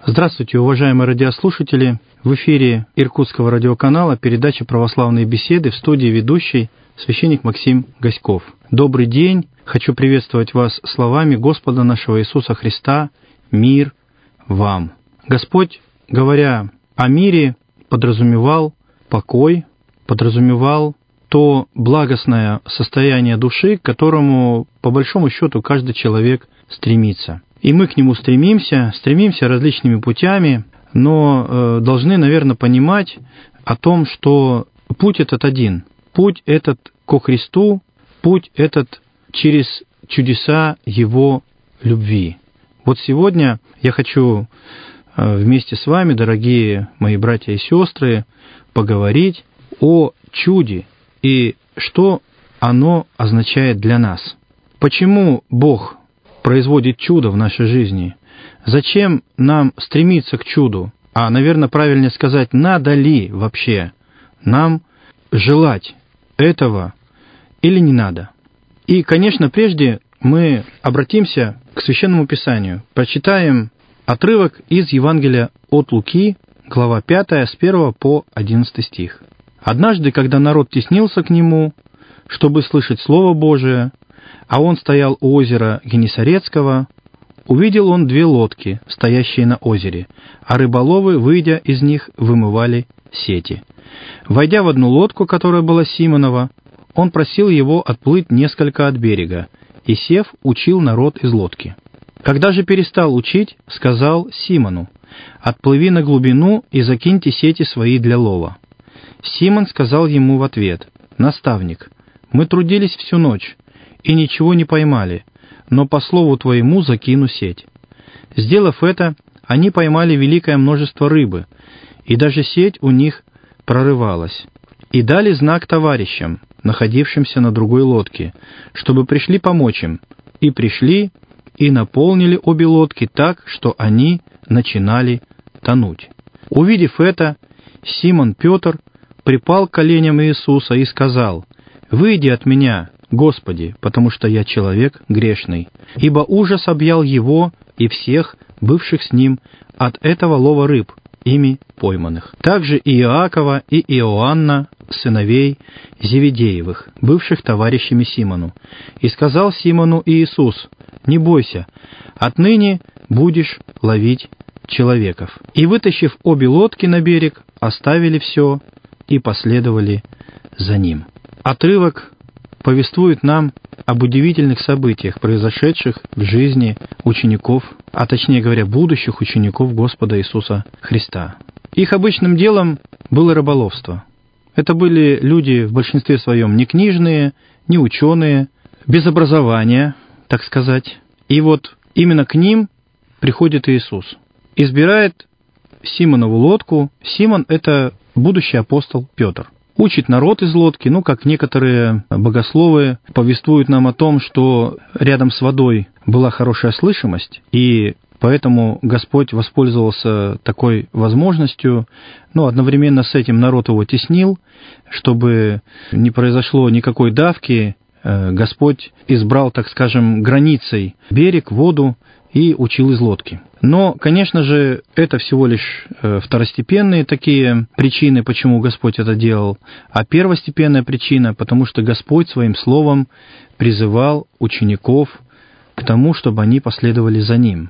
Здравствуйте, уважаемые радиослушатели! В эфире Иркутского радиоканала передача «Православные беседы», в студии ведущий священник Максим Гаськов. Добрый день! Хочу приветствовать вас словами Господа нашего Иисуса Христа: «Мир вам». Господь, говоря о мире, подразумевал покой, подразумевал то благостное состояние души, к которому, по большому счету, каждый человек стремится. И мы к нему стремимся различными путями, но должны, наверное, понимать о том, что путь этот один. Путь этот ко Христу, путь этот через чудеса Его любви. Вот сегодня я хочу вместе с вами, дорогие мои братья и сестры, поговорить о чуде и что оно означает для нас. Почему Бог производит чудо в нашей жизни? Зачем нам стремиться к чуду? А, наверное, правильнее сказать, надо ли вообще нам желать этого или не надо? И, конечно, прежде мы обратимся к Священному Писанию. Прочитаем отрывок из Евангелия от Луки, глава 5, с 1 по 11 стих. «Однажды, когда народ теснился к нему, чтобы слышать Слово Божие, а он стоял у озера Генесарецкого, увидел он 2 лодки, стоящие на озере, а рыболовы, выйдя из них, вымывали сети. Войдя в одну лодку, которая была Симонова, он просил его отплыть несколько от берега, и, сев, учил народ из лодки. Когда же перестал учить, сказал Симону: «Отплыви на глубину и закиньте сети свои для лова». Симон сказал ему в ответ: «Наставник, мы трудились всю ночь и ничего не поймали, но по слову твоему закину сеть». Сделав это, они поймали великое множество рыбы, и даже сеть у них прорывалась. И дали знак товарищам, находившимся на другой лодке, чтобы пришли помочь им. И пришли, и наполнили обе лодки так, что они начинали тонуть. Увидев это, Симон Петр припал к коленям Иисуса и сказал: «Выйди от меня, Господи, потому что я человек грешный». Ибо ужас объял его и всех, бывших с ним, от этого лова рыб, ими пойманных. Также и Иакова, и Иоанна, сыновей Зеведеевых, бывших товарищами Симону. И сказал Симону Иисус: «Не бойся, отныне будешь ловить человеков». И, вытащив обе лодки на берег, оставили все и последовали за ним. Отрывок повествует нам об удивительных событиях, произошедших в жизни учеников, а точнее говоря, будущих учеников Господа Иисуса Христа. Их обычным делом было рыболовство. Это были люди в большинстве своем не книжные, не ученые, без образования, так сказать. И вот именно к ним приходит Иисус. Избирает Симонову лодку. Симон — это будущий апостол Петр. Учит народ из лодки, как некоторые богословы повествуют нам о том, что рядом с водой была хорошая слышимость, и поэтому Господь воспользовался такой возможностью, одновременно с этим народ его теснил, чтобы не произошло никакой давки. Господь избрал, так скажем, границей берег, воду и учил из лодки. Но, конечно же, это всего лишь второстепенные такие причины, почему Господь это делал, а первостепенная причина, потому что Господь своим словом призывал учеников к тому, чтобы они последовали за Ним.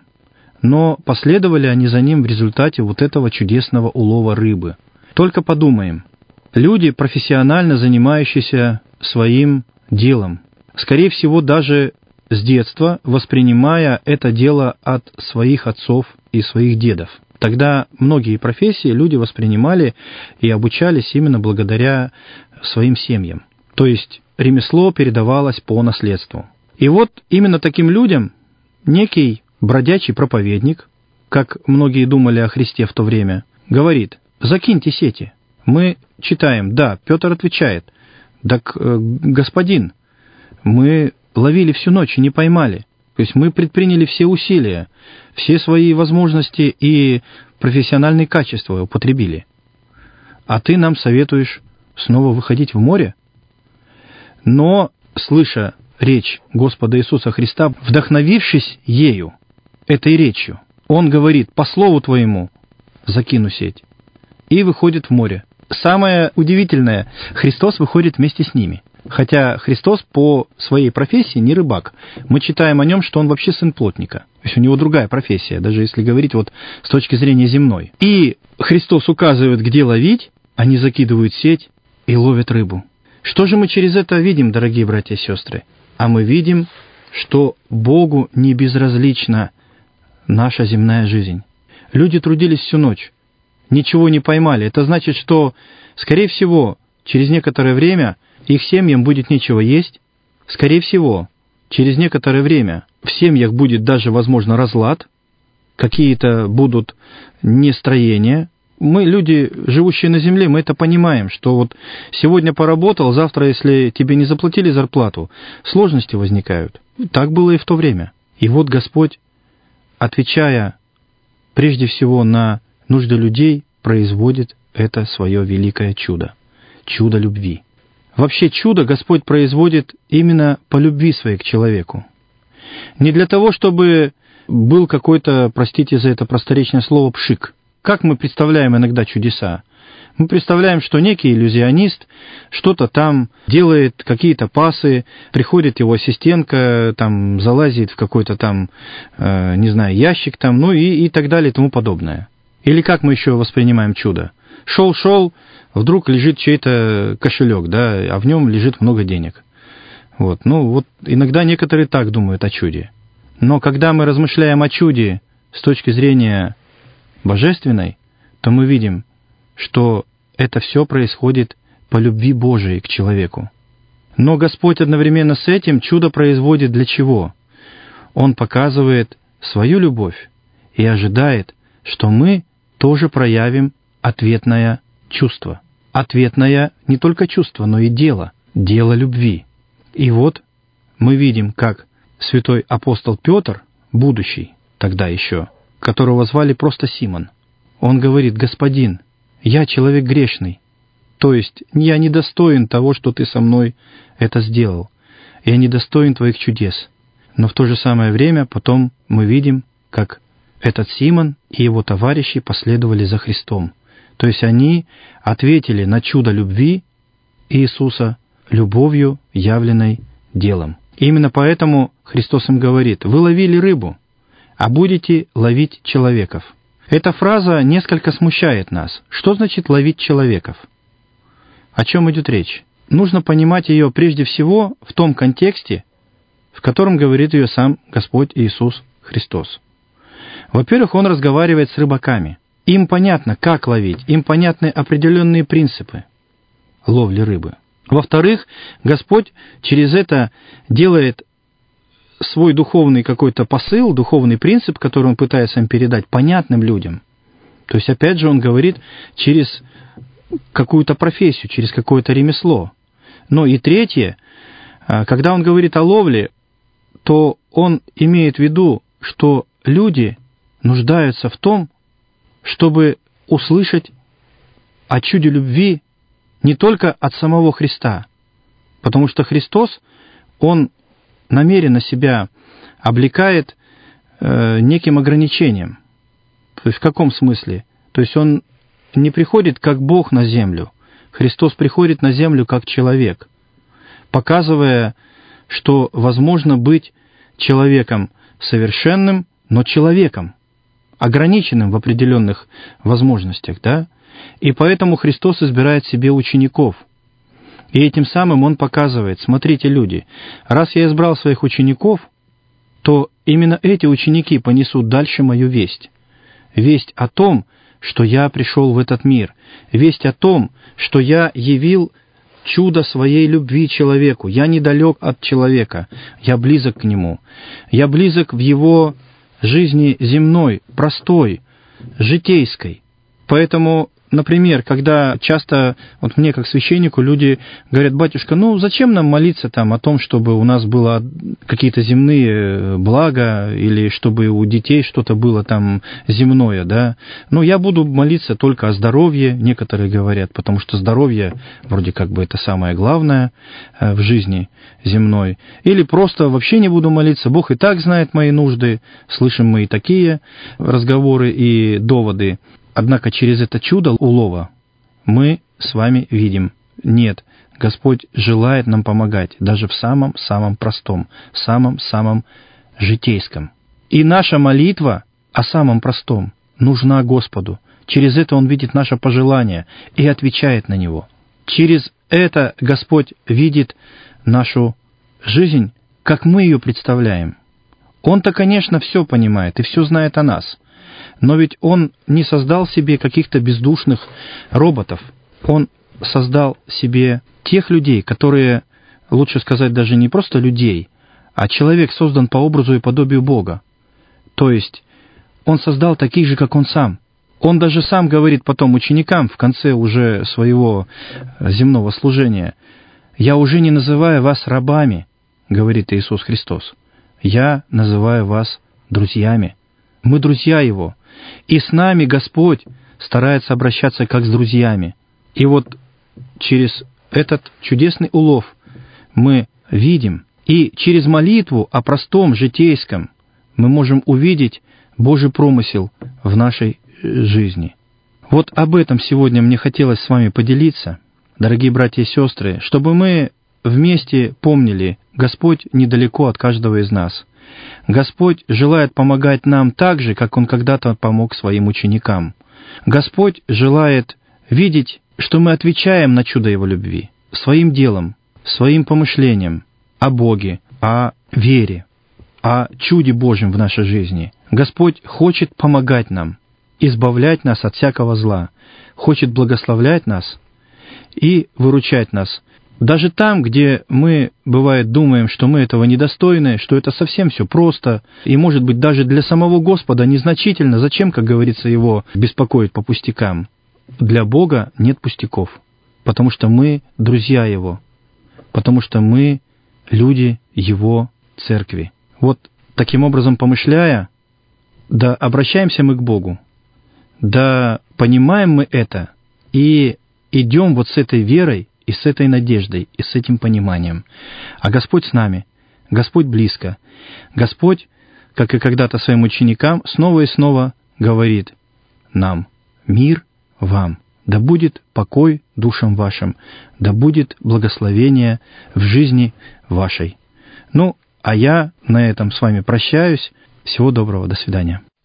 Но последовали они за Ним в результате вот этого чудесного улова рыбы. Только подумаем, люди, профессионально занимающиеся своим делом, скорее всего, даже с детства воспринимая это дело от своих отцов и своих дедов. Тогда многие профессии люди воспринимали и обучались именно благодаря своим семьям. То есть ремесло передавалось по наследству. И вот именно таким людям некий бродячий проповедник, как многие думали о Христе в то время, говорит: «Закиньте сети». Мы читаем, да, Петр отвечает: «Так, господин, мы ловили всю ночь и не поймали. То есть мы предприняли все усилия, все свои возможности и профессиональные качества употребили. А ты нам советуешь снова выходить в море?» Но, слыша речь Господа Иисуса Христа, вдохновившись ею, этой речью, Он говорит: по слову твоему закину сеть, и выходит в море. Самое удивительное, Христос выходит вместе с ними. Хотя Христос по своей профессии не рыбак. Мы читаем о нем, что он вообще сын плотника. То есть у него другая профессия, даже если говорить вот с точки зрения земной. И Христос указывает, где ловить, они закидывают сеть и ловят рыбу. Что же мы через это видим, дорогие братья и сестры? А мы видим, что Богу не безразлична наша земная жизнь. Люди трудились всю ночь, ничего не поймали. Это значит, что, скорее всего, через некоторое время их семьям будет нечего есть. Скорее всего, через некоторое время в семьях будет даже, возможно, разлад, какие-то будут нестроения. Мы, люди, живущие на земле, мы это понимаем, что вот сегодня поработал, завтра, если тебе не заплатили зарплату, сложности возникают. Так было и в то время. И вот Господь, отвечая прежде всего на нужды людей, производит это свое великое чудо. Чудо любви. Вообще чудо Господь производит именно по любви своей к человеку. Не для того, чтобы был какой-то, простите за это просторечное слово, пшик. Как мы представляем иногда чудеса? Мы представляем, что некий иллюзионист что-то там делает, какие-то пасы, приходит его ассистентка, там залазит в какой-то там, не знаю, ящик там, ну и так далее и тому подобное. Или как мы еще воспринимаем чудо? Шел, вдруг лежит чей-то кошелек, да, а в нем лежит много денег. Вот. Ну, вот иногда некоторые так думают о чуде. Но когда мы размышляем о чуде с точки зрения божественной, то мы видим, что это все происходит по любви Божией к человеку. Но Господь одновременно с этим чудо производит для чего? Он показывает свою любовь и ожидает, что мы тоже проявим ответное чувство. Ответное не только чувство, но и дело. Дело любви. И вот мы видим, как святой апостол Петр, будущий тогда еще, которого звали просто Симон, он говорит: «Господин, я человек грешный, то есть я недостоин того, что ты со мной это сделал, я недостоин твоих чудес». Но в то же самое время потом мы видим, как этот Симон и его товарищи последовали за Христом. То есть они ответили на чудо любви Иисуса любовью, явленной делом. И именно поэтому Христос им говорит: «Вы ловили рыбу, а будете ловить человеков». Эта фраза несколько смущает нас. Что значит «ловить человеков»? О чем идет речь? Нужно понимать ее прежде всего в том контексте, в котором говорит ее сам Господь Иисус Христос. Во-первых, Он разговаривает с рыбаками. Им понятно, как ловить, им понятны определенные принципы ловли рыбы. Во-вторых, Господь через это делает свой духовный какой-то посыл, духовный принцип, который Он пытается им передать, понятным людям. То есть, опять же, Он говорит через какую-то профессию, через какое-то ремесло. Ну и третье, когда Он говорит о ловле, то Он имеет в виду, что люди нуждаются в том, чтобы услышать о чуде любви не только от самого Христа, потому что Христос, Он намеренно себя облекает неким ограничением. То есть в каком смысле? То есть Он не приходит как Бог на землю. Христос приходит на землю как человек, показывая, что возможно быть человеком совершенным, но человеком, ограниченным в определенных возможностях, да? И поэтому Христос избирает себе учеников. И этим самым Он показывает: смотрите, люди, раз я избрал своих учеников, то именно эти ученики понесут дальше мою весть. Весть о том, что я пришел в этот мир. Весть о том, что я явил чудо своей любви человеку. Я недалек от человека, я близок к нему. Я близок в его жизни земной, простой, житейской. Поэтому, например, когда часто вот мне, как священнику, люди говорят: батюшка, зачем нам молиться там о том, чтобы у нас было какие-то земные блага, или чтобы у детей что-то было там земное, да? Я буду молиться только о здоровье, некоторые говорят, потому что здоровье вроде как бы это самое главное в жизни земной. Или просто вообще не буду молиться, Бог и так знает мои нужды. Слышим мы и такие разговоры и доводы. Однако через это чудо улова мы с вами видим: нет, Господь желает нам помогать даже в самом-самом простом, самом-самом житейском. И наша молитва о самом простом нужна Господу. Через это Он видит наше пожелание и отвечает на него. Через это Господь видит нашу жизнь, как мы ее представляем. Он-то, конечно, все понимает и все знает о нас. Но ведь Он не создал себе каких-то бездушных роботов. Он создал себе тех людей, которые, лучше сказать, даже не просто людей, а человек создан по образу и подобию Бога. То есть Он создал таких же, как Он сам. Он даже сам говорит потом ученикам в конце уже своего земного служения: «Я уже не называю вас рабами, — говорит Иисус Христос, — я называю вас друзьями». Мы друзья Его. И с нами Господь старается обращаться как с друзьями. И вот через этот чудесный улов мы видим, и через молитву о простом, житейском мы можем увидеть Божий промысел в нашей жизни. Вот об этом сегодня мне хотелось с вами поделиться, дорогие братья и сестры, чтобы мы вместе помнили: Господь недалеко от каждого из нас. Господь желает помогать нам так же, как Он когда-то помог своим ученикам. Господь желает видеть, что мы отвечаем на чудо Его любви своим делом, своим помышлением о Боге, о вере, о чуде Божьем в нашей жизни. Господь хочет помогать нам, избавлять нас от всякого зла, хочет благословлять нас и выручать нас. Даже там, где мы, бывает, думаем, что мы этого недостойны, что это совсем все просто, и, может быть, даже для самого Господа незначительно, зачем, как говорится, Его беспокоить по пустякам? Для Бога нет пустяков, потому что мы друзья Его, потому что мы люди Его церкви. Вот таким образом помышляя, да обращаемся мы к Богу, да понимаем мы это и идем вот с этой верой, и с этой надеждой, и с этим пониманием. А Господь с нами, Господь близко. Господь, как и когда-то своим ученикам, снова и снова говорит нам: «Мир вам, да будет покой душам вашим, да будет благословение в жизни вашей». А я на этом с вами прощаюсь. Всего доброго, до свидания.